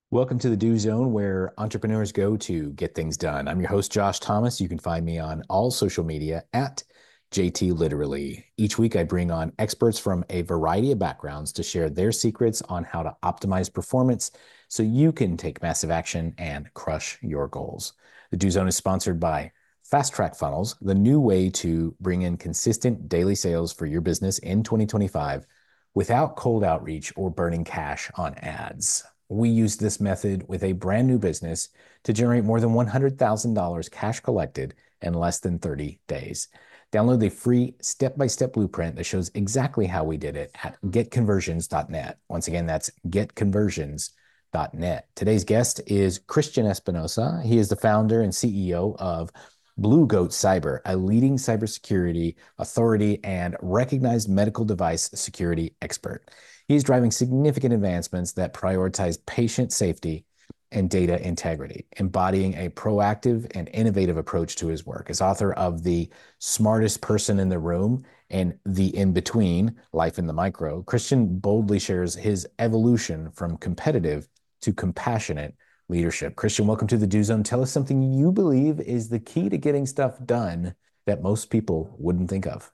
Welcome to the Do Zone, where entrepreneurs go to get things done. I'm your host, Josh Thomas. You can find me on all social media at JT Literally. Each week, I bring on experts from a variety of backgrounds to share their secrets on how to optimize performance so you can take massive action and crush your goals. The Do Zone is sponsored by Fast Track Funnels, the new way to bring in consistent daily sales for your business in 2025 without cold outreach or burning cash on ads. We used this method with a brand new business to generate more than $100,000 cash collected in less than 30 days. Download the free step-by-step blueprint that shows exactly how we did it at getconversions.net. Once again, that's getconversions.net. Today's guest is Christian Espinosa. He is the founder and CEO of Blue Goat Cyber, a leading cybersecurity authority and recognized medical device security expert. He's driving significant advancements that prioritize patient safety and data integrity, embodying a proactive and innovative approach to his work. As author of The Smartest Person in the Room and The In Between, Life in the Micro, Christian boldly shares his evolution from competitive to compassionate leadership. Christian, welcome to the Do Zone. Tell us something you believe is the key to getting stuff done that most people wouldn't think of.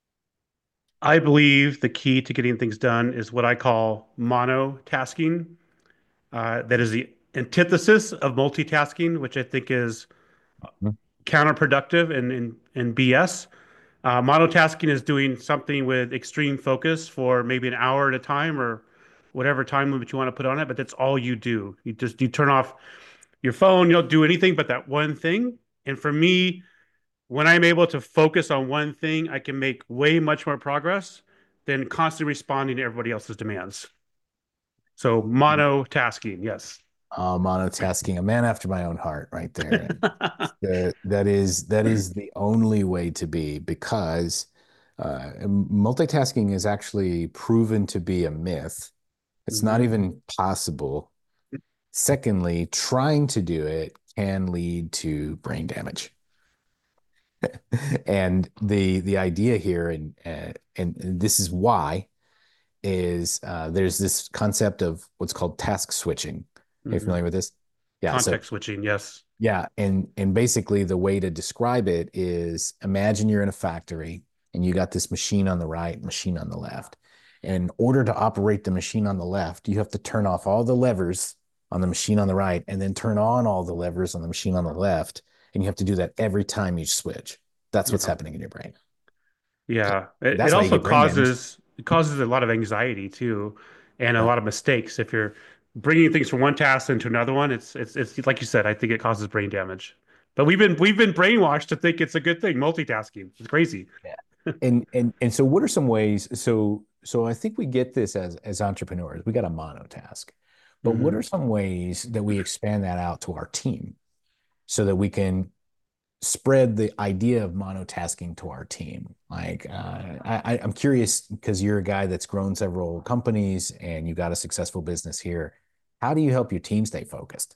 I believe the key to getting things done is what I call monotasking. That is the antithesis of multitasking, which I think is counterproductive and BS. Monotasking is doing something with extreme focus for maybe an hour at a time or whatever time limit you want to put on it, but that's all you do. You turn off your phone, you don't do anything but that one thing. And for me, when I'm able to focus on one thing, I can make way much more progress than constantly responding to everybody else's demands. So monotasking, yes. Monotasking, a man after my own heart, right there. That is the only way to be because multitasking is actually proven to be a myth. It's not Mhm. even possible. Secondly, trying to do it can lead to brain damage. And the idea here, and this is why, is there's this concept of what's called task switching. Are you Mhm. familiar with this? Yeah. So Context switching, yes. yeah, and basically the way to describe it is imagine you're in a factory and you got this machine on the right, machine on the left. And in order to operate the machine on the left, you have to turn off all the levers on the machine on the right and then turn on all the levers on the machine on the left. And you have to do that every time you switch. That's what's Yeah. happening in your brain. Yeah. It That's why you also get brain damage. causes a lot of anxiety too, and a Yeah. lot of mistakes. If you're bringing things from one task into another one, it's like you said, I think it causes brain damage. But we've been brainwashed to think it's a good thing, multitasking. It's crazy. Yeah. And so what are some ways so I think we get this as entrepreneurs. We got a monotask. But what are Mhm. some ways that we expand that out to our team so that we can spread the idea of monotasking to our team? Like I'm curious because you're a guy that's grown several companies and you got a successful business here. How do you help your team stay focused?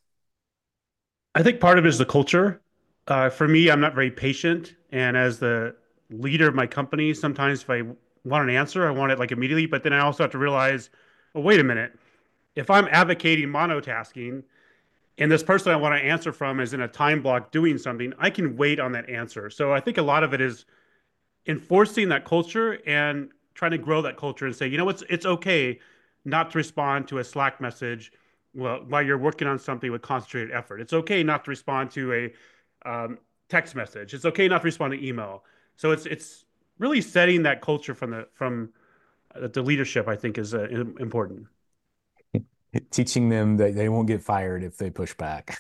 I think part of it is the culture. For me, I'm not very patient, and as the leader of my company, sometimes if I want an answer, I want it like immediately. But then I also have to realize, oh, wait a minute. If I'm advocating monotasking and this person I want to answer from is in a time block doing something, I can wait on that answer. So I think a lot of it is enforcing that culture and trying to grow that culture and say, it's okay not to respond to a Slack message while you're working on something with concentrated effort. It's okay not to respond to a text message. It's okay not to respond to email. So it's really setting that culture from the leadership. I think is important. Teaching them that they won't get fired if they push back.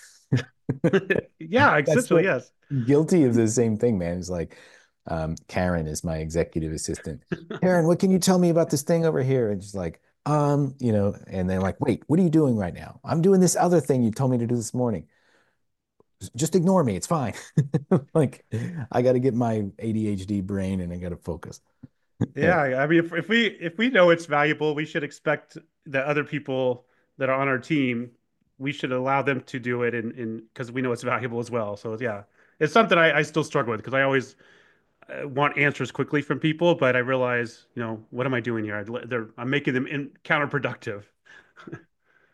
Yeah, That's essentially, the yes. guilty of the same thing, man. It's like Karen is my executive assistant. Karen, what can you tell me about this thing over here? And she's like, and they're like, wait, what are you doing right now? I'm doing this other thing you told me to do this morning. Just ignore me. It's fine. Like, I got to get my ADHD brain and I got to focus. Yeah, I mean, if we know it's valuable, we should expect that other people that are on our team, we should allow them to do it, in because we know it's valuable as well. So yeah, it's something I still struggle with because I always want answers quickly from people, but I realize, what am I doing here? I'm making them counterproductive.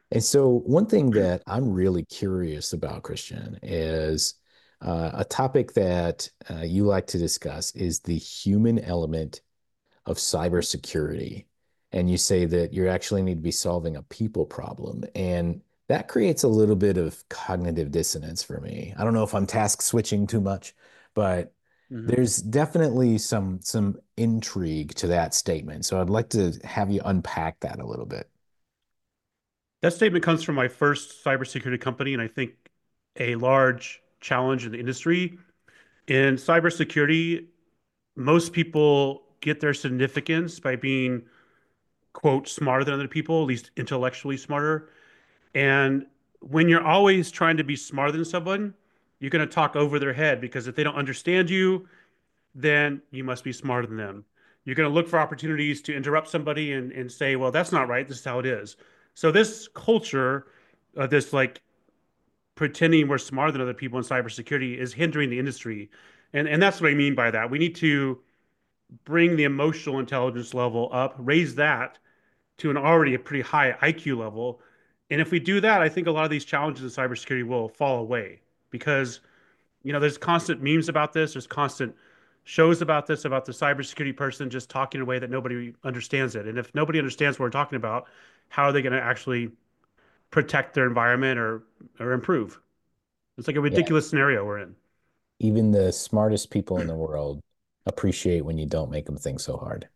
And so, one thing that I'm really curious about, Christian, is a topic that you like to discuss is the human element of cybersecurity. And you say that you actually need to be solving a people problem. And that creates a little bit of cognitive dissonance for me. I don't know if I'm task switching too much, but Mhm. there's definitely some intrigue to that statement. So I'd like to have you unpack that a little bit. That statement comes from my first cybersecurity company, and I think a large challenge in the industry. In cybersecurity, most people get their significance by being, quote, smarter than other people, at least intellectually smarter. And when you're always trying to be smarter than someone, you're going to talk over their head because if they don't understand you, then you must be smarter than them. You're going to look for opportunities to interrupt somebody and say, well, that's not right. This is how it is. So this culture, this like pretending we're smarter than other people in cybersecurity is hindering the industry. And that's what I mean by that. We need to bring the emotional intelligence level up, raise that to an already a pretty high IQ level. And if we do that, I think a lot of these challenges in cybersecurity will fall away because there's constant memes about this. There's constant shows about this, about the cybersecurity person just talking in a way that nobody understands it. And if nobody understands what we're talking about, how are they going to actually protect their environment or improve? It's like a Yeah, ridiculous scenario we're in. even the smartest people in the world appreciate when you don't make them think so hard.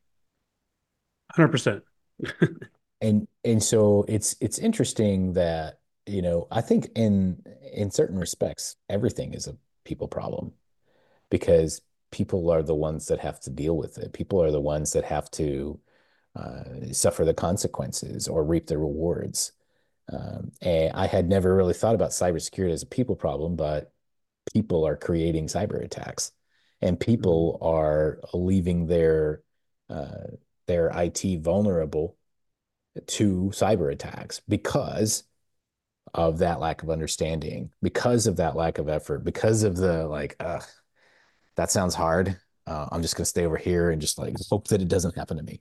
100%. And so it's interesting that, I think in certain respects, everything is a people problem because people are the ones that have to deal with it. People are the ones that have to suffer the consequences or reap the rewards. And I had never really thought about cybersecurity as a people problem, but people are creating cyber attacks, and Mhm. people are leaving uh, their IT vulnerable to cyber attacks because of that lack of understanding, because of that lack of effort, because of the like, that sounds hard. I'm just gonna stay over here and just like hope that it doesn't happen to me.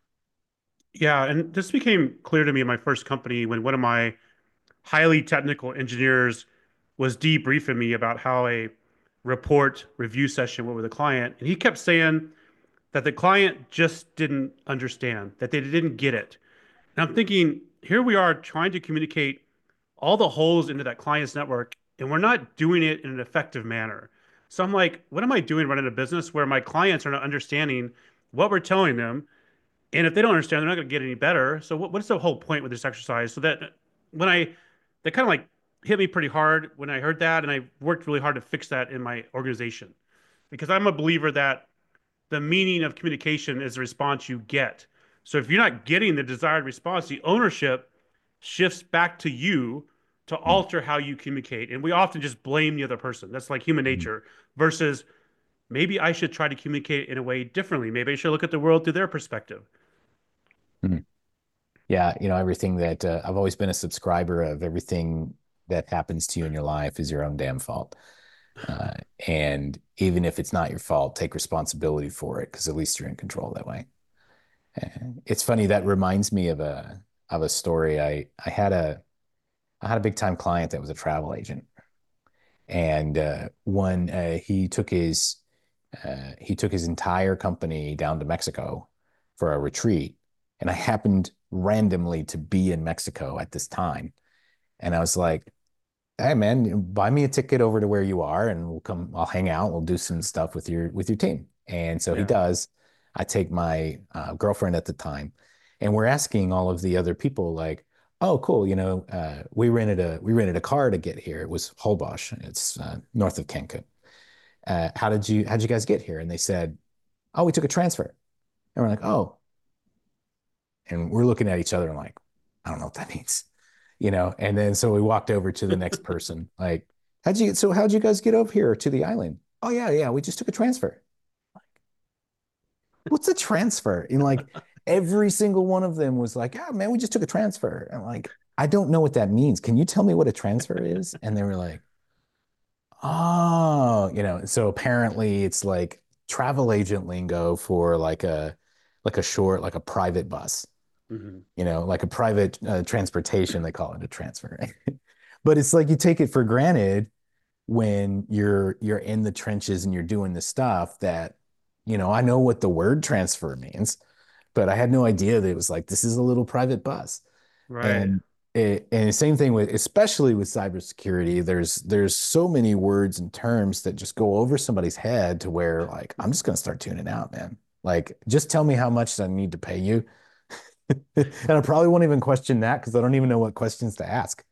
Yeah, and this became clear to me in my first company when one of my highly technical engineers was debriefing me about how a report review session went with a client. And he kept saying that the client just didn't understand, that they didn't get it. And I'm thinking, here we are trying to communicate all the holes into that client's network, and we're not doing it in an effective manner. So I'm like, what am I doing running a business where my clients are not understanding what we're telling them? And if they don't understand, they're not going to get any better. So what's the whole point with this exercise? So that when I, that kind of like hit me pretty hard when I heard that, and I worked really hard to fix that in my organization because I'm a believer that the meaning of communication is the response you get. So if you're not getting the desired response, the ownership shifts back to you to Mm, alter how you communicate. And we often just blame the other person. That's like human mm, nature versus maybe I should try to communicate in a way differently. Maybe I should look at the world through their perspective. mm. Yeah, everything that I've always been a subscriber of everything that happens to you in your life is your own damn fault. Uh, and even if it's not your fault, take responsibility for it because at least you're in control that way. It's funny that reminds me of a story. I had a big time client that was a travel agent, and one he took his entire company down to Mexico for a retreat, and I happened randomly to be in Mexico at this time, and I was like, "Hey man, buy me a ticket over to where you are, and we'll come. I'll hang out. We'll do some stuff with your team." And so he Yeah. does. I take my girlfriend at the time, and we're asking all of the other people like, "Oh, cool. We rented a car to get here. It was Holbox. It's north of Cancun. How'd you guys get here?" And they said, "Oh, we took a transfer." And we're like, "Oh," and we're looking at each other and like, I don't know what that means. And then so we walked over to the next person, like, how'd you guys get over here to the island? Oh yeah, yeah, we just took a transfer. What's a transfer? And like every single one of them was like, "Yeah, man, we just took a transfer." And like, I don't know what that means. Can you tell me what a transfer is? And they were like, "Oh, so apparently it's like travel agent lingo for like a short, like a private bus." Hmm. Like a private transportation, they call it a transfer. But it's like you take it for granted when you're in the trenches and you're doing the stuff that, I know what the word transfer means, but I had no idea that it was like this is a little private bus. Right. And the same thing with, especially with cybersecurity, there's so many words and terms that just go over somebody's head to where like I'm just gonna start tuning out, man. Like just tell me how much I need to pay you. And I probably won't even question that because I don't even know what questions to ask.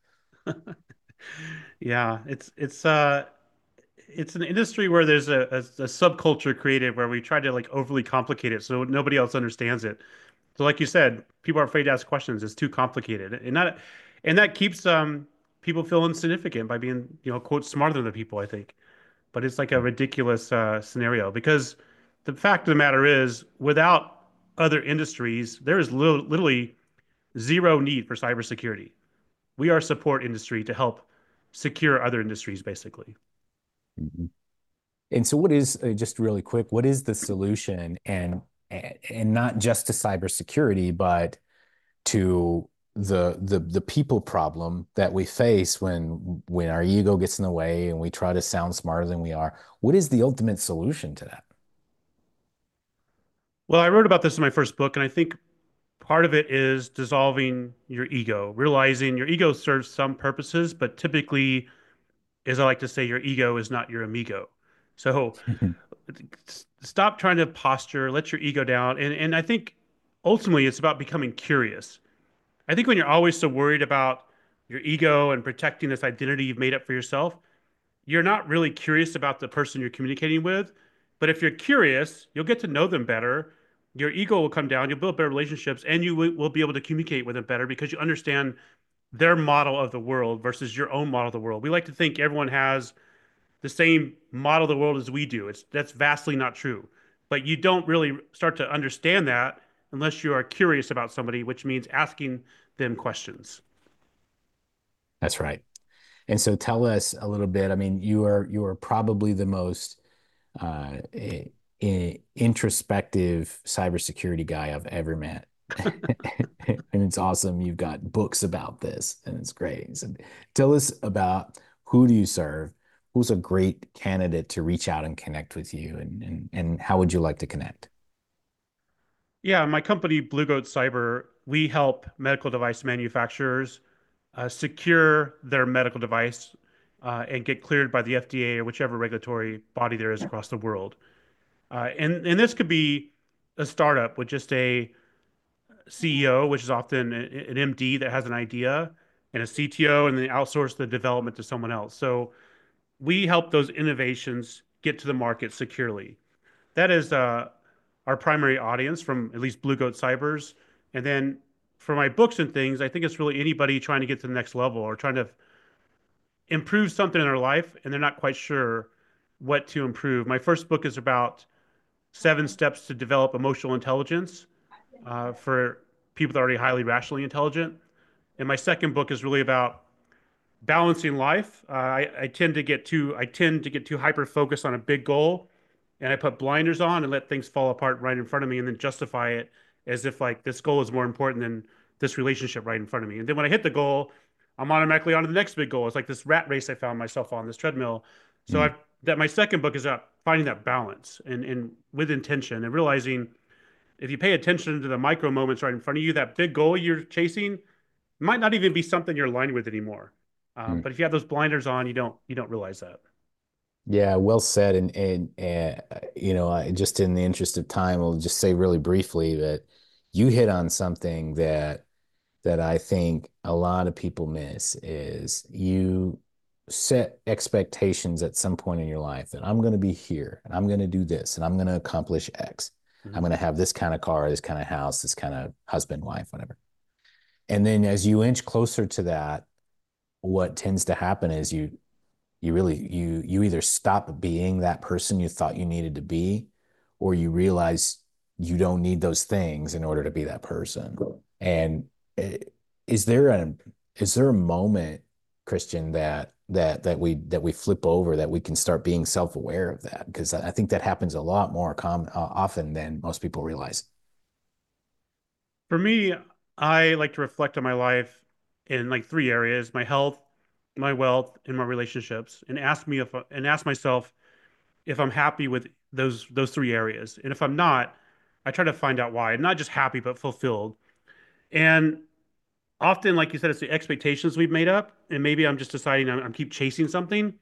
Yeah, it's an industry where there's a subculture created where we try to like overly complicate it so nobody else understands it. So like you said, people are afraid to ask questions. It's too complicated. And that keeps people feel insignificant by being, quote, smarter than the people, I think. But it's like a ridiculous scenario because the fact of the matter is, without other industries, there is literally zero need for cybersecurity. We are a support industry to help secure other industries, basically. Mhm. And so what is just really quick, what is the solution and not just to cybersecurity, but to the people problem that we face when our ego gets in the way and we try to sound smarter than we are? What is the ultimate solution to that? Well, I wrote about this in my first book, and I think part of it is dissolving your ego, realizing your ego serves some purposes, but typically, as I like to say, your ego is not your amigo. So stop trying to posture, let your ego down. And I think ultimately it's about becoming curious. I think when you're always so worried about your ego and protecting this identity you've made up for yourself, you're not really curious about the person you're communicating with. But if you're curious, you'll get to know them better. Your ego will come down, you'll build better relationships, and you will be able to communicate with them better because you understand their model of the world versus your own model of the world. We like to think everyone has the same model of the world as we do. That's vastly not true. But you don't really start to understand that unless you are curious about somebody, which means asking them questions. That's right. And so tell us a little bit. I mean, you are probably the most introspective cybersecurity guy I've ever met. And it's awesome. You've got books about this, and it's great. So tell us about who do you serve? Who's a great candidate to reach out and connect with you, and how would you like to connect? Yeah, my company, Blue Goat Cyber, we help medical device manufacturers secure their medical device and get cleared by the FDA or whichever regulatory body there is across the world. And this could be a startup with just a CEO, which is often an MD that has an idea, and a CTO, and then outsource the development to someone else. So we help those innovations get to the market securely. That is our primary audience from at least Blue Goat Cybers. And then for my books and things, I think it's really anybody trying to get to the next level or trying to improve something in their life and they're not quite sure what to improve. My first book is about 7 steps to develop emotional intelligence for people that are already highly rationally intelligent. And my second book is really about balancing life. I tend to get too hyper focused on a big goal, and I put blinders on and let things fall apart right in front of me, and then justify it as if like this goal is more important than this relationship right in front of me. And then when I hit the goal, I'm automatically on to the next big goal. It's like this rat race I found myself on this treadmill. So Mm, I that my second book is about finding that balance and with intention and realizing if you pay attention to the micro moments right in front of you, that big goal you're chasing might not even be something you're aligned with anymore. mm. But if you have those blinders on, you don't realize that. Yeah, well said. I, just in the interest of time, I'll just say really briefly that you hit on something that I think a lot of people miss is you set expectations at some point in your life that I'm going to be here and I'm going to do this and I'm going to accomplish X. I'm Mhm. going to have this kind of car, this kind of house, this kind of husband, wife, whatever. And then as you inch closer to that, what tends to happen is you either stop being that person you thought you needed to be, or you realize you don't need those things in order to be that person. And eh, is there a is there a moment, Christian, that we flip over that we can start being self-aware of that? Because I think that happens a lot more often than most people realize. For me, I like to reflect on my life in like three areas: my health, my wealth, and my relationships, and ask myself if I'm happy with those three areas. And if I'm not, I try to find out why. I'm not just happy, but fulfilled. And often, like you said, it's the expectations we've made up, and maybe I'm just deciding I'm keep chasing something,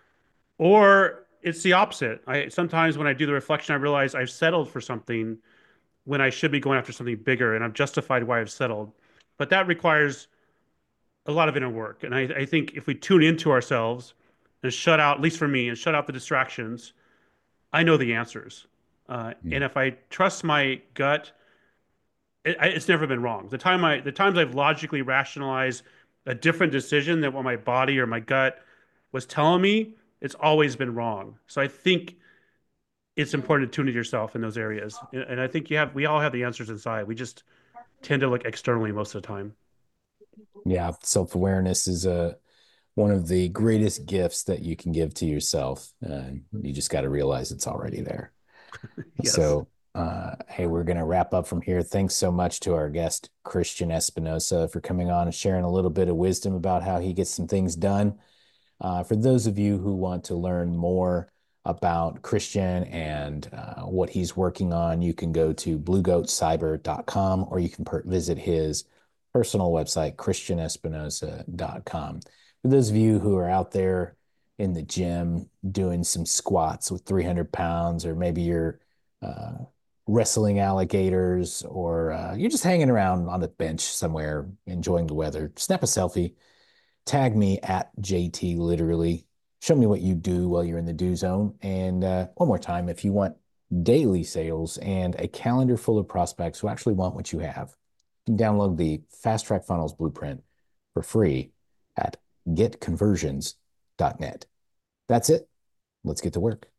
or it's the opposite. I sometimes when I do the reflection, I realize I've settled for something when I should be going after something bigger, and I've justified why I've settled. But that requires a lot of inner work. And I think if we tune into ourselves and shut out, at least for me, and shut out the distractions, I know the answers. And if I trust my gut, it's never been wrong. The times I've logically rationalized a different decision than what my body or my gut was telling me, it's always been wrong. So I think it's important to tune into yourself in those areas. And I think we all have the answers inside. We just tend to look externally most of the time. Yeah, self-awareness is one of the greatest gifts that you can give to yourself. You just got to realize it's already there. Yes. So, hey, we're going to wrap up from here. Thanks so much to our guest, Christian Espinosa, for coming on and sharing a little bit of wisdom about how he gets some things done. For those of you who want to learn more about Christian and what he's working on, you can go to bluegoatcyber.com or you can visit his personal website, christianespinosa.com. For those of you who are out there in the gym doing some squats with 300 pounds, or maybe you're uh, wrestling alligators, or you're just hanging around on a bench somewhere enjoying the weather, snap a selfie, tag me at JT Literally. Show me what you do while you're in the do zone. And one more time, if you want daily sales and a calendar full of prospects who actually want what you have, you can download the Fast Track Funnels Blueprint for free at getconversions.net. That's it. Let's get to work.